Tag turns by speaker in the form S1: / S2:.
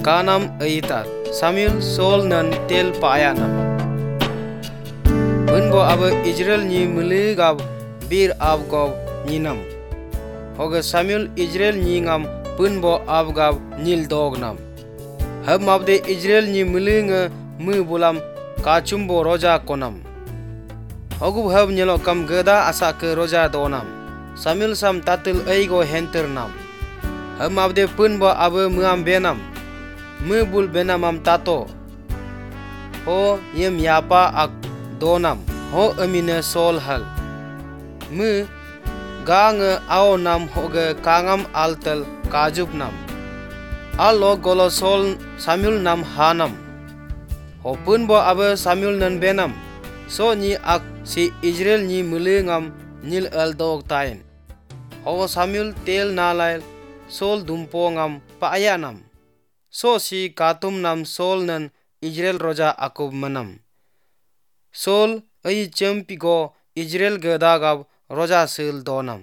S1: Kanam aitat Samuel Saul nan tel payanam. Bunbo abe Israel ni muli gab bir ab gob ninam. Hoga Samuel Israel ni ngam bunbo ab gab nil dog nam. Hab mabde Israel ni muli nge mu bulam kachumbo roja konam. Hogu hab nyelo kam geda asa ke roja donam. Samuel sam tatil aigo henter nam. Hab mabde bunbo abe muam benam. Mu bul benamam tato. Ho yem yapa ak donam. Ho amine sol hal. Mu gang ao nam hoge kangam altel kajub nam. Alo golo sol Samuel nam hanam. Ho punbo abe Samuel nan benam. So ni ak si Israel ni mulingam nil el dog tain. Ho Samuel tel nalail sol dumpo ngam paayanam. So si katum nam sol nan Israel roja akub manam. Sol ai champi go Israel gedagab roja sil donam.